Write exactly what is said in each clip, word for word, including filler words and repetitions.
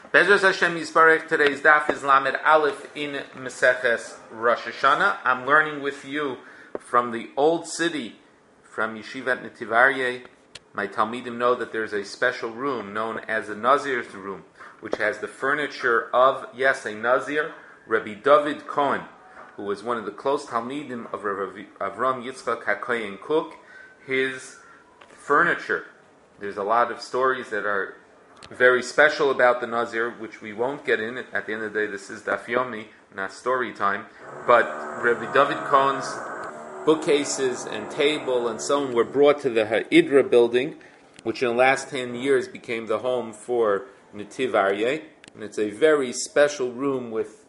Bezos Hashem Yisparech, today's daf is Lamed Aleph in Meseches Rosh Hashanah. I'm learning with you from the old city, from Yeshivat Netiv Aryeh. My Talmidim know that there's a special room known as the Nazir's room, which has the furniture of, yes, a Nazir, Rabbi David Cohen, who was one of the close Talmidim of Rabbi Avram Yitzchak HaKohen Kook. His furniture, there's a lot of stories that are very special about the Nazir, which we won't get in. At the end of the day, this is Daf Yomi, not story time. But Rabbi David Cohen's bookcases and table and so on were brought to the Ha'idra building, which in the last ten years became the home for Netiv Aryeh. And it's a very special room with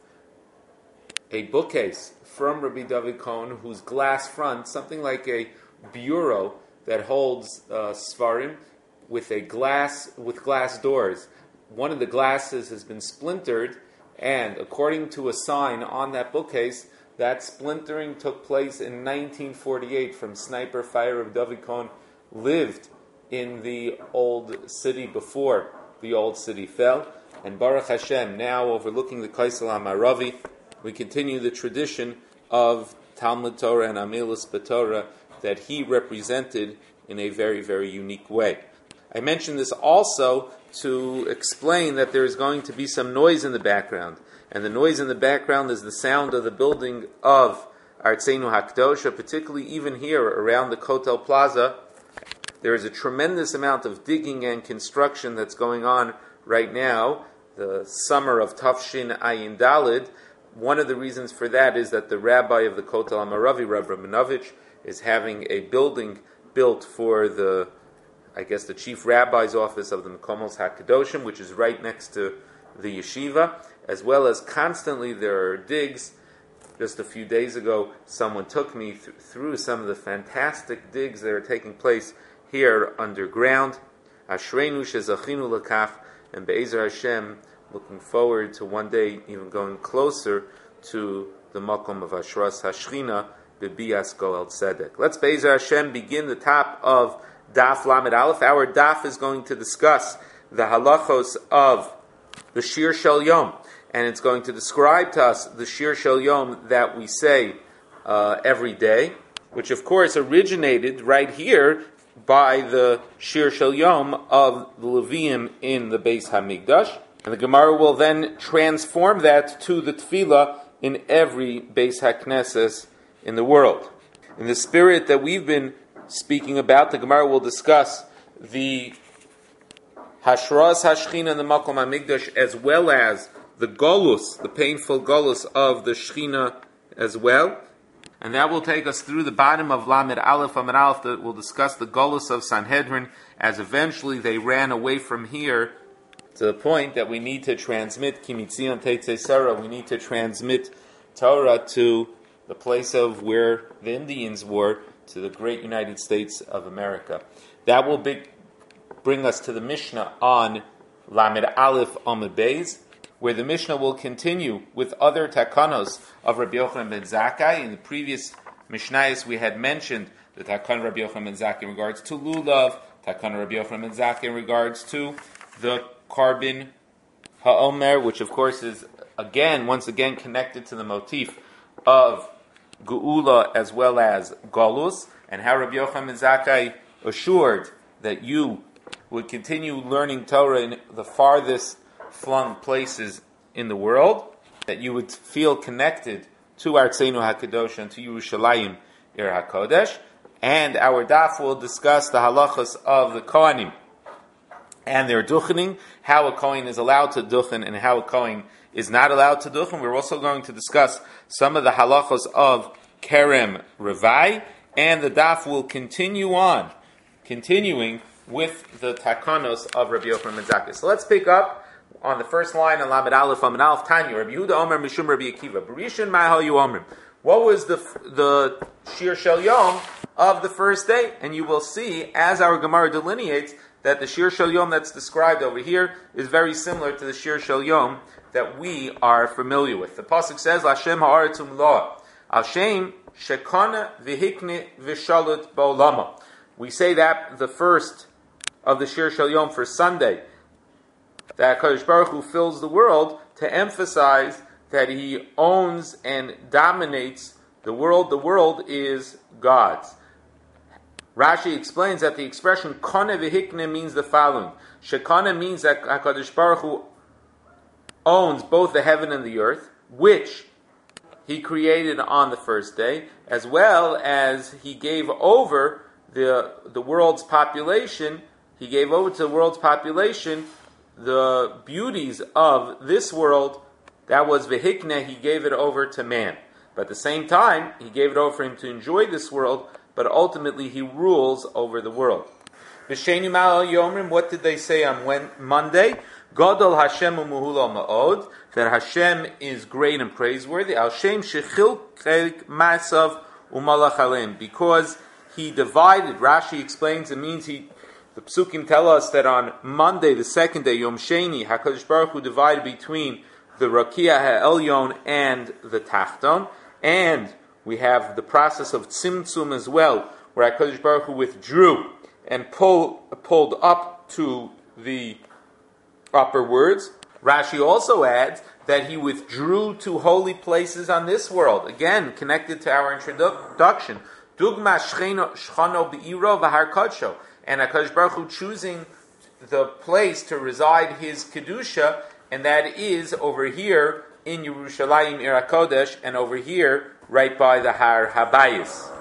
a bookcase from Rabbi David Cohen, whose glass front, something like a bureau that holds uh, Svarim, with a glass with glass doors. One of the glasses has been splintered, and according to a sign on that bookcase, that splintering took place in nineteen forty-eight from sniper fire. Of David Cohen lived in the old city before the old city fell, and Baruch Hashem, now overlooking the Kaisel HaMaravi, we continue the tradition of Talmud Torah and Amilas B'Torah that he represented in a very, very unique way. I mentioned this also to explain that there is going to be some noise in the background. And the noise in the background is the sound of the building of Artzeinu HaKdosha, particularly even here around the Kotel Plaza. There is a tremendous amount of digging and construction that's going on right now, the summer of Tafshin Ayin Dalid. One of the reasons for that is that the rabbi of the Kotel HaMaravi, Rav Rabinovich, is having a building built for the I guess the chief rabbi's office of the Mekomos HaKadoshim, which is right next to the yeshiva, as well as constantly there are digs. Just a few days ago, someone took me th- through some of the fantastic digs that are taking place here underground. Ashreinu shezachinu lakach, and Be'ezer Hashem, looking forward to one day even going closer to the Makom of Ashras Hashchina, Bebias Goel Tzedek. Let's Be'ezer Hashem begin the top of Daf Lamed Aleph. Our Daf is going to discuss the halachos of the Shir Shel Yom, and it's going to describe to us the Shir Shel Yom that we say uh, every day, which of course originated right here by the Shir Shel Yom of the Leviim in the Beis Hamikdash, and the Gemara will then transform that to the Tefillah in every Beis HaKnesses in the world. In the spirit that we've been speaking about, the Gemara will discuss the Hashras Hashchina and the Makom HaMikdash, as well as the Golus, the painful Golus of the Shechina as well. And that will take us through the bottom of Lamed Aleph. Lamed Aleph that will discuss the Golus of Sanhedrin, as eventually they ran away from here to the point that we need to transmit Kimitzion Teitzei Sarah, we need to transmit Torah to the place of where the Indians were, to the great United States of America. That will be, bring us to the Mishnah on Lamed Aleph Amud Beis, where the Mishnah will continue with other takanos of Rabbi Yochanan ben Zakkai. In the previous Mishnayos, we had mentioned the takon Rabbi Yochanan ben Zakkai in regards to lulav, takon Rabbi Yochanan ben Zakkai in regards to the carbon ha'omer, which of course is again, once again, connected to the motif of Geula as well as Golus, and how Rabbi Yochanan ben Zakkai assured that you would continue learning Torah in the farthest flung places in the world, that you would feel connected to Artzeinu HaKadosh and to Yerushalayim Ir HaKodesh, and our daf will discuss the halachas of the Kohanim and their duchening, how a Kohen is allowed to duchen and how a Kohen is not allowed to duchen. We're also going to discuss some of the halachos of Kerem Revai, and the daf will continue on, continuing with the takanos of Rabbi Yochanan ben Zakkai. So let's pick up on the first line on Lamed Aleph Amud Aleph. Tanya, Rabbi Yehuda Omer Mishum Rabbi Akiva. Barishin Ma'hal Yu Omer. What was the the Shir Shel Yom of the first day? And you will see, as our Gemara delineates, that the Shir Shel Yom that's described over here is very similar to the Shir Shel Yom that we are familiar with. The pasuk says, "Lashem ha'aretz u'mloah, Hashem shekana v'hikne v'shalut ba'olama." We say that the first of the Shir Shel Yom for Sunday, that HaKadosh Baruch Hu fills the world to emphasize that He owns and dominates the world. The world is God's. Rashi explains that the expression Kone v'hikne means the following. Shekane means that HaKadosh Baruch Hu owns both the heaven and the earth, which He created on the first day, as well as He gave over the the world's population. He gave over to the world's population the beauties of this world. That was v'hikne, He gave it over to man. But at the same time, He gave it over for him to enjoy this world, but ultimately He rules over the world. V'sheni ma'al yomrim, what did they say on when, Monday? Gadol Hashem u'muhulo ma'od, that Hashem is great and praiseworthy. Al shem shechilkek masav u'malach aleim, because He divided. Rashi explains it means He. The Psukim tell us that on Monday, the second day, Yom Sheni, HaKadosh Baruch Hu divided between the Rakia HaElyon and the Tachton, and we have the process of Tzimtzum as well, where HaKadosh Baruch Hu withdrew and pull, pulled up to the upper words. Rashi also adds that He withdrew to holy places on this world, again connected to our introduction. Dugma shchano be'iro v'har kodsho, and HaKadosh Baruch Hu choosing the place to reside His kedusha, and that is over here in Yerushalayim Ir HaKodesh, and over here right by the Har Habayis,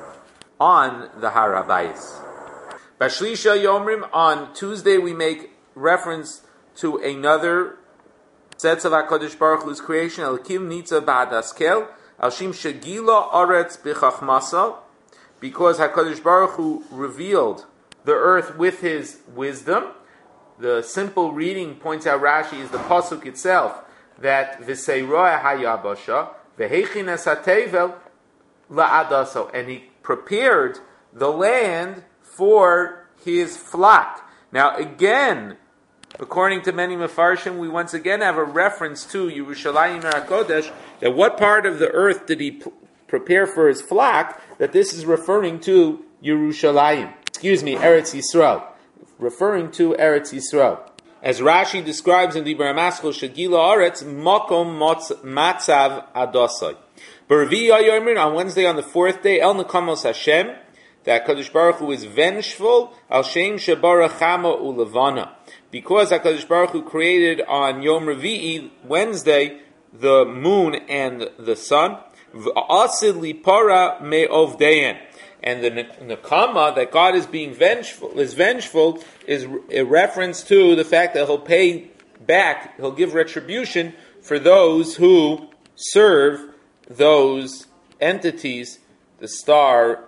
on the Har Habayis. Bashlisha Yomrim, on Tuesday we make reference to another set of HaKadosh Baruch Hu's creation, Elkim Nitza Ba'adaskel, Alshim Shagila Aretz B'chachmasa, because HaKadosh Baruch Hu revealed the earth with His wisdom. The simple reading, points out Rashi, is the pasuk itself, that V'seiroa hayabasha v'hechines hatevel la'adaso, and He prepared the land for His flock. Now again, according to many Mefarshim, we once again have a reference to Yerushalayim HaKodesh, that what part of the earth did He p- prepare for His flock, that this is referring to Yerushalayim. Excuse me, Eretz Yisrael. Referring to Eretz Yisrael. As Rashi describes in the Baramaskel, Shagila Aretz, Mokom Matzav Adosai. B'Revi'i Yomer, on Wednesday, on the fourth day, El Nekamos Hashem, that HaKadosh Baruch Hu is vengeful, Al Shem Shebara Chama Ulevana. Because HaKadosh Baruch Hu created on Yom Revi'i, Wednesday, the moon and the sun, V'asid Lipara Me'ovdein. And the Nekama, that God is being vengeful, is vengeful, is a reference to the fact that He'll pay back, He'll give retribution for those who serve those entities, the star,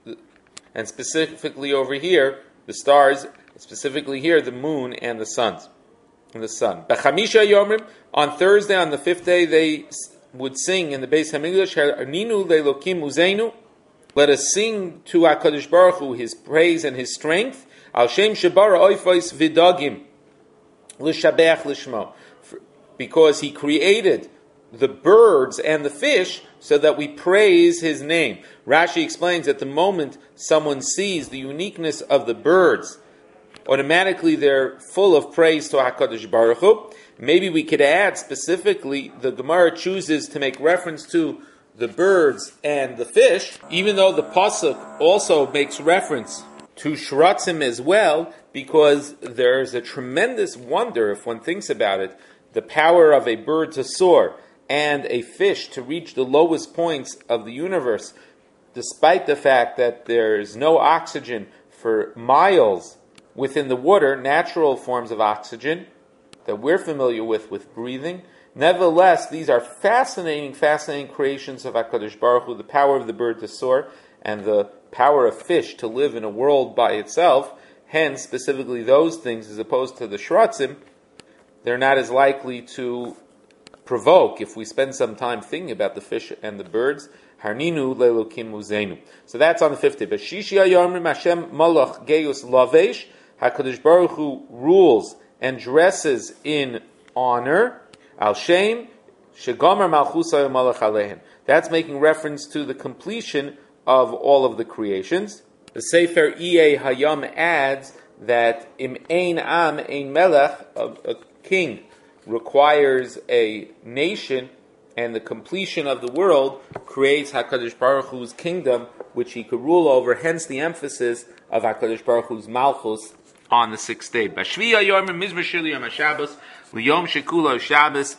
and specifically over here, the stars, specifically here, the moon and the suns, and the sun. B'chamisha Yomrim, on Thursday, on the fifth day, they would sing in the Beis Hamikdash, Ninu le'Elokim Uzeinu, let us sing to HaKadosh Baruch Hu His praise and His strength. Al Shem Shebara Oifos Vidagim L'Shabeach L'Shmo, because He created the birds and the fish so that we praise His name. Rashi explains that the moment someone sees the uniqueness of the birds, automatically they're full of praise to HaKadosh Baruch Hu. Maybe we could add specifically, the Gemara chooses to make reference to the birds and the fish, even though the pasuk also makes reference to shratzim as well, because there's a tremendous wonder, if one thinks about it, the power of a bird to soar and a fish to reach the lowest points of the universe, despite the fact that there's no oxygen for miles within the water, natural forms of oxygen that we're familiar with with breathing. Nevertheless, these are fascinating, fascinating creations of HaKadosh Baruch Hu, the power of the bird to soar, and the power of fish to live in a world by itself. Hence, specifically those things, as opposed to the shratzim, they're not as likely to provoke, if we spend some time thinking about the fish and the birds. Harninu le'Elokim Uzeinu. So that's on the fifth day. But Shishi Yomrim Hashem Malach Geus Lavesh, HaKadosh Baruch Hu rules and dresses in honor. Al Shem Shegomer Malchusay Malach Alehem. That's making reference to the completion of all of the creations. The Sefer Iyei Hayam adds that Im Ein Am Ein Melech, king requires a nation, and the completion of the world creates HaKadosh Baruch Hu's kingdom, which he could rule over, hence the emphasis of HaKadosh Baruch Hu's Malchus on the sixth day. B'shviya yom mizmor shel yom HaShabbos, l'yom shekulo Shabbos,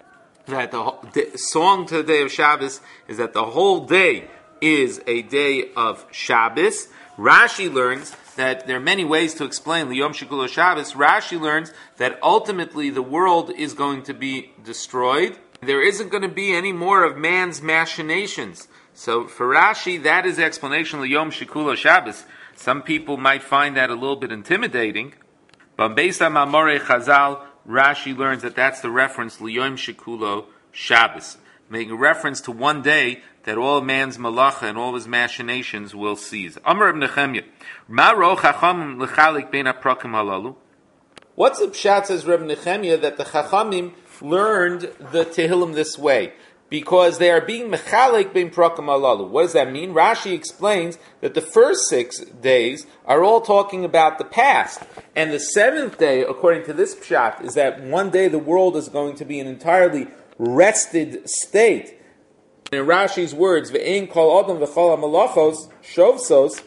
that the, the song to the day of Shabbos is that the whole day is a day of Shabbos. Rashi learns that there are many ways to explain l'yom shekulo Shabbos. Rashi learns that ultimately the world is going to be destroyed. There isn't going to be any more of man's machinations. So for Rashi, that is the explanation l'yom shekulo Shabbos. Some people might find that a little bit intimidating, but based on Mamorei Chazal, Rashi learns that that's the reference l'yom shekulo Shabbos, making a reference to one day that all man's malacha and all his machinations will cease. Amar Ibn Nechemya, Ma ro chachamim l'chalik bein haprakim halalu. What's the pshat, says Reb Nechemya, that the chachamim learned the Tehillim this way? Because they are being mechalik bein prakim halalu. What does that mean? Rashi explains that the first six days are all talking about the past. And the seventh day, according to this pshat, is that one day the world is going to be an entirely rested state. In Rashi's words, ve'ein kol adam v'chol ha'malachos shovsos.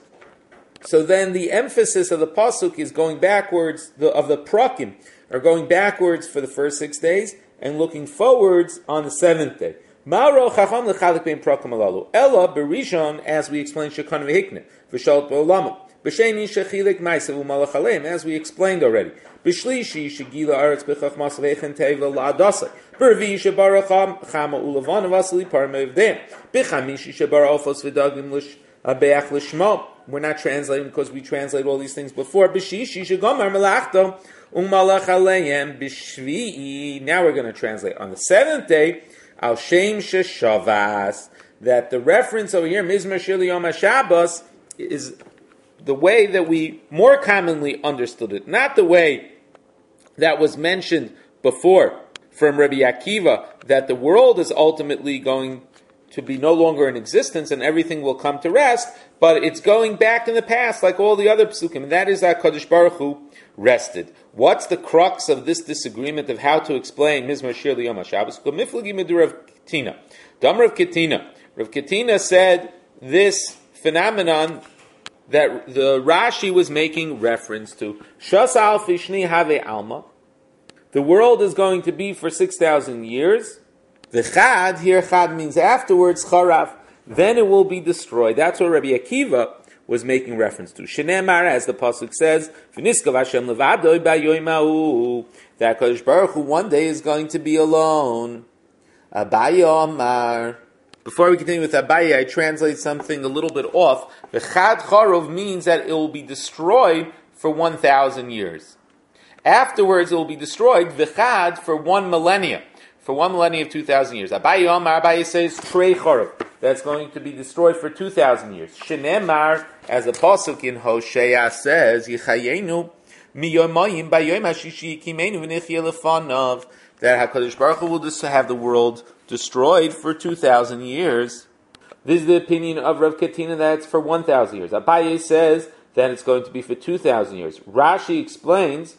So then the emphasis of the pasuk is going backwards, the, of the prakim, are going backwards for the first six days and looking forwards on the seventh day. Ma'ro chacham l'chalik bein prakim alalu. Ella berishon, as we explained, shekhan v'hikne v'shalot b'olama. B'sheni shechilik ma'asav u'malach aleim, as we explained already. B'shlishi shegila aretz b'chachmas v'echen teva la'adasai. B'rvi shebaracham chama u'levan v'asli parme v'dem. B'chamishi shebarachos v'dagim lish abeach lishmo. We're not translating because we translate all these things before. B'shishi shegomar melachto u'malach aleim b'shvi'i. Now we're going to translate on the seventh day. Al Shem Sheshavas, that the reference over here, Mizmor Shel Yom HaShabbos, is the way that we more commonly understood it, not the way that was mentioned before from Rabbi Akiva, that the world is ultimately going to be no longer in existence and everything will come to rest, but it's going back in the past like all the other psukim, and that is that Kadosh Baruch Hu rested. What's the crux of this disagreement of how to explain Mizmor Shir L'Yom HaShabbos? Miflagi Midur Rav Ketina. Dam Rav Ketina. Rav Ketina said this phenomenon that the Rashi was making reference to. Shas al fishni have alma. The world is going to be for six thousand years. The chad, here chad means afterwards, charav, then it will be destroyed. That's what Rabbi Akiva was making reference to. Shenemar, as the pasuk says, V'niskav Hashem levadoi ba'yoimau, that Kadosh Baruch Hu one day is going to be alone. Abaye Omar. Before we continue with Abaye, I translate something a little bit off. The chad charov means that it will be destroyed for one thousand years. Afterwards, it will be destroyed, v'chad, for one millennia. For one millennia of two thousand years. Abaye Omar, Abaye says, Trei Chorov. That's going to be destroyed for two thousand years. Shenemar, as the pasuk in Hosea says, Yichayenu miyomayim bayoyim hashishi yikimenu v'nichya lefanav. That HaKadosh Baruch Hu will just have the world destroyed for two thousand years. This is the opinion of Rav Ketina that it's for one thousand years. Abaye says that it's going to be for two thousand years. Rashi explains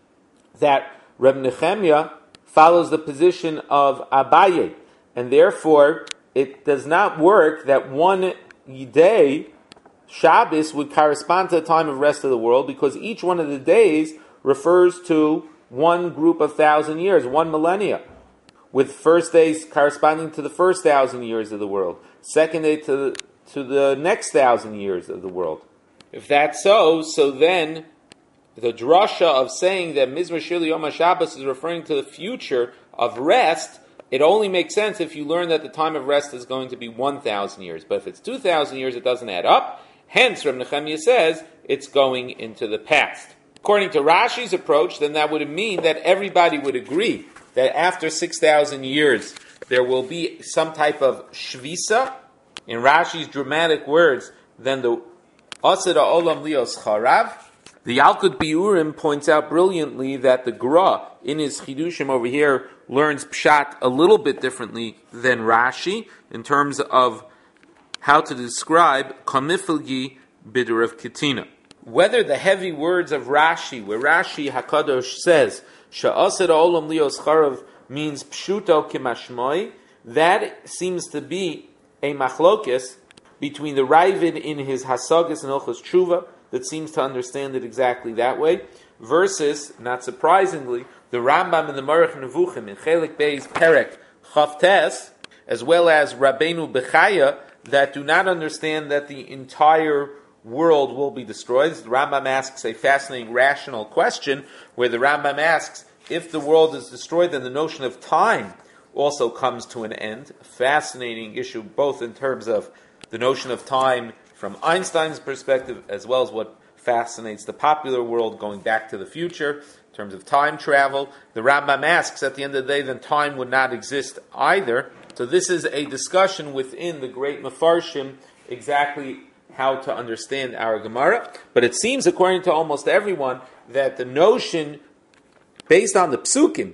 that Reb Nechemya follows the position of Abaye, and therefore it does not work that one day, Shabbos, would correspond to the time of rest of the world, because each one of the days refers to one group of thousand years, one millennia, with first days corresponding to the first thousand years of the world, second day to the, to the next thousand years of the world. If that's so, so then the drasha of saying that Mizmor Shir L'Yom HaShabbos is referring to the future of rest, it only makes sense if you learn that the time of rest is going to be one thousand years. But if it's two thousand years, it doesn't add up. Hence, Reb Nechemya says it's going into the past. According to Rashi's approach, then that would mean that everybody would agree that after six thousand years, there will be some type of shvisa. In Rashi's dramatic words, then the Asad Olam Lios Charav. The Yalkut Biurim points out brilliantly that the Gra, in his Chidushim over here, learns Pshat a little bit differently than Rashi, in terms of how to describe Kamifilgi Bidur of Ketina. Whether the heavy words of Rashi, where Rashi HaKadosh says, Sha'ased olam lios charav means pshuto kimashmoi. That seems to be a machlokes between the Ravid in his Hasagas and Hilchos Tshuva that seems to understand it exactly that way, versus, not surprisingly, the Rambam in the Marech Nevuchim in Chelik Bey's Perek Chavtes, as well as Rabbeinu Bechaya, that do not understand that the entire world will be destroyed. The Rambam asks a fascinating rational question, where the Rambam asks, if the world is destroyed, then the notion of time also comes to an end. A fascinating issue, both in terms of the notion of time from Einstein's perspective, as well as what fascinates the popular world going back to the future, in terms of time travel. The Rambam asks, at the end of the day, then time would not exist either. So this is a discussion within the great Mefarshim, exactly how to understand our Gemara. But it seems, according to almost everyone, that the notion, based on the psukim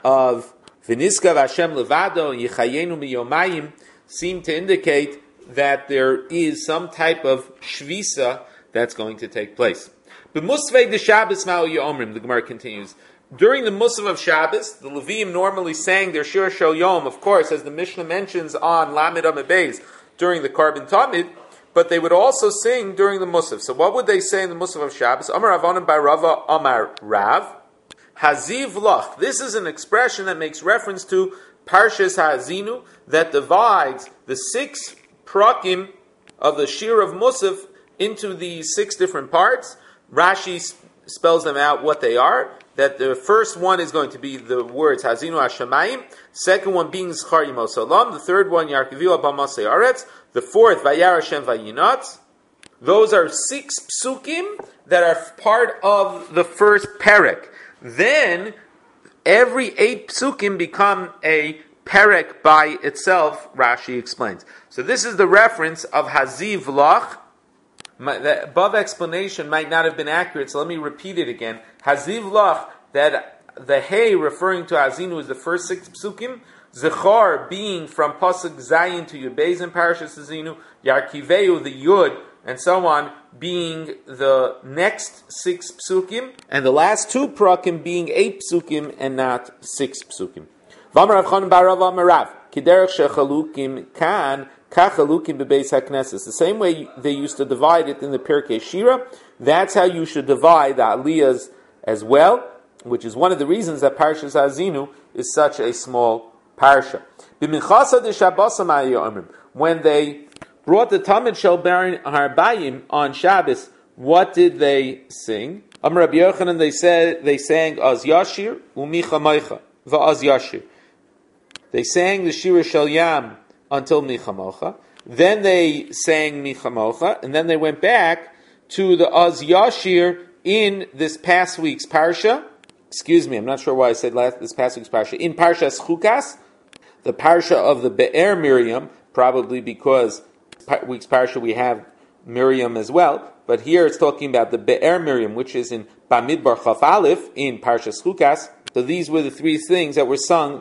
of V'niskav Hashem levado yichayenu miyomayim, seem to indicate that there is some type of shvisa that's going to take place. B'musvei de Shabbos ma'u yomrim, the Gemara continues. During the Musaf of Shabbos, the Levim normally sang their Shir Shel Yom, of course, as the Mishnah mentions on Lamed Amud Beis, during the Karban Tamid, but they would also sing during the Musaf. So what would they say in the Musaf of Shabbos? Amar Avonim by Rava Amar Rav, Haziv Lach. This is an expression that makes reference to Parshas Ha'azinu, that divides the six prakim of the Shir of Musaf into these six different parts. Rashi spells them out what they are. That the first one is going to be the words Hazinu Hashemayim, second one being Zchar Yimos Olam, the third one Yarkivu Abamasei Aretz, the fourth Vayar Hashem Vayinat. Those are six psukim that are part of the first perek. Then every eight psukim become a perek by itself, Rashi explains. So this is the reference of Haziv Lach. My, the above explanation might not have been accurate, so let me repeat it again. Haziv Lach, that the Hey referring to Hazinu is the first six psukim, Zechar being from Pasuk Zayin to Yubez in Parashas Hazinu, Yarkiveu, the Yud, and so on, being the next six psukim, and the last two prakim being eight psukim and not six psukim. V'amar Rav Chanan bar Rav Amar Rav, Kiderech shechalukim kan, the same way they used to divide it in the Pirkei Shira, that's how you should divide the Aliyahs as well, which is one of the reasons that Parshas Hazinu is such a small parsha. When they brought the Tamid Shel Baron Harbayim on Shabbos, what did they sing? Amar Rabbi Yochanan, they said they sang Az Yashir Umicha Meicha Va'az Yashir. They sang the Shira Shel Yam until Michamocha. Then they sang Michamocha, and then they went back to the Az Yashir in this past week's Parsha. Excuse me, I'm not sure why I said last, this past week's Parsha. In Parshas Chukas, the Parsha of the Be'er Miriam, probably because week's Parsha we have Miriam as well, but here it's talking about the Be'er Miriam, which is in Bamidbar Chaf Aleph, in Parshas Chukas. So these were the three things that were sung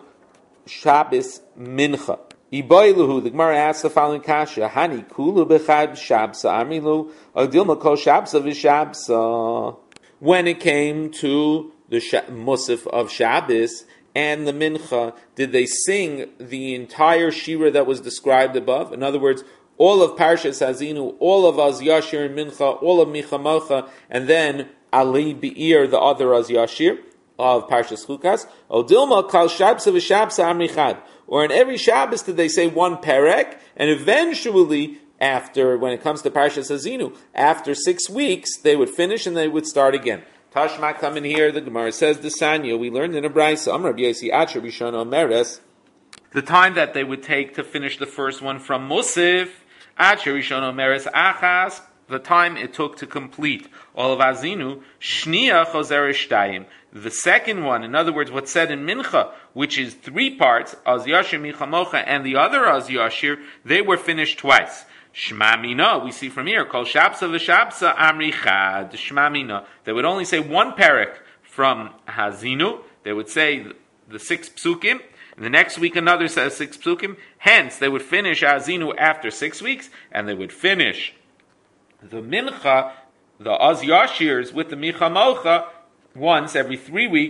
Shabbos Mincha. Iboiluhu, the Gemara asks the following kasha: Hani kulu bechad shabsa amilu agdilma kol shabsa v'shabsa. When it came to the Musaf of Shabbos and the Mincha, did they sing the entire shira that was described above? In other words, all of Parshas Hazinu, all of Az Yashir and Mincha, all of Michamocha, and then Ali Be'ir, the other Az Yashir of Parshas Chukas. Odilma kol shabsa v'shabsa amichad. Or in every Shabbos did they say one perek, and eventually, after, when it comes to Parshas Hazinu, after six weeks, they would finish and they would start again. Tashma come in here, the Gemara says, the Sanya, we learned in a Brayso, Amar Rabbi Yosi Acher Rishon Omeres, the time that they would take to finish the first one from Musaf, Acher Rishon Omeres Achas, the time it took to complete all of Hazinu, Shnia Choser Shtayim. The second one, in other words, what's said in Mincha, which is three parts, Az Yashir Michamocha and the other Az Yashir, they were finished twice. Shma Mina, we see from here, Kol Shabsa v'Shabsa Amri Chad. Shma Mina. They would only say one perek from Hazinu. They would say the six psukim. And the next week another says six psukim. Hence, they would finish Hazinu after six weeks, and they would finish the Mincha, the Az Yashirs with the Michamocha, once every three weeks,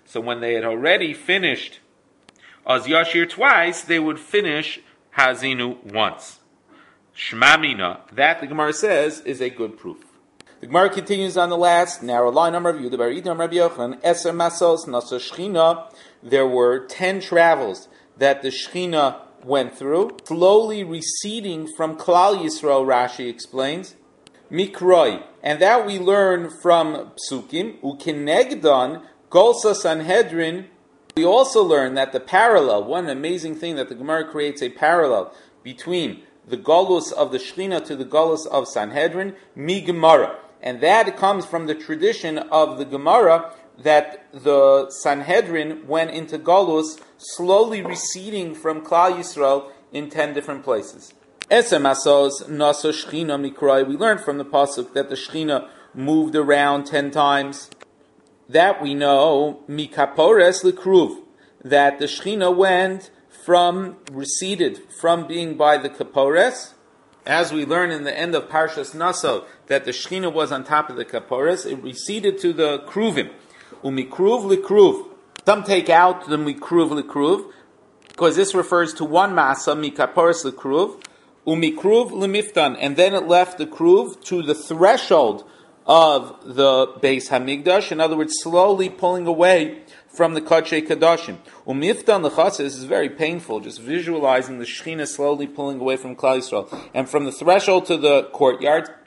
So when they had already finished Az Yashir twice, they would finish Hazinu once. Shmamina, that the Gemara says is a good proof. The Gemara continues on the last narrow line number of Yehuda bar Idam Rabbi Yochanan, Eser Masos Nasa Shechina. There were ten travels that the Shechina went through, slowly receding from Klal Yisrael, Rashi explains. Mikroi, and that we learn from Psukim, Ukinegdon, Golsa Sanhedrin. We also learn that the parallel, one amazing thing that the Gemara creates a parallel between the Golus of the Shechina to the Golus of Sanhedrin, Mi Gemara. And that comes from the tradition of the Gemara that the Sanhedrin went into Golus, slowly receding from Klal Yisrael in ten different places. Esemasos Nasa Shechina Mikroi. We learned from the pasuk that the Shechina moved around ten times. That we know, Mikapores Likruv, that the Shechina went from, receded from being by the Kapores, as we learn in the end of Parshas Naso, that the Shechina was on top of the Kapores, it receded to the Kruvim. Umikruv Likruv. Some take out the Mikruv Likruv, because this refers to one Masa, Mikapores Likruv, Umikruv Limiftan, and then it left the Kruv to the threshold of the Beis Hamikdash, in other words, slowly pulling away from the Kodshei Kadoshim. Umiftan l'chasa, this is very painful, just visualizing the Shechina slowly pulling away from Klal Yisrael. And from the threshold to the courtyard,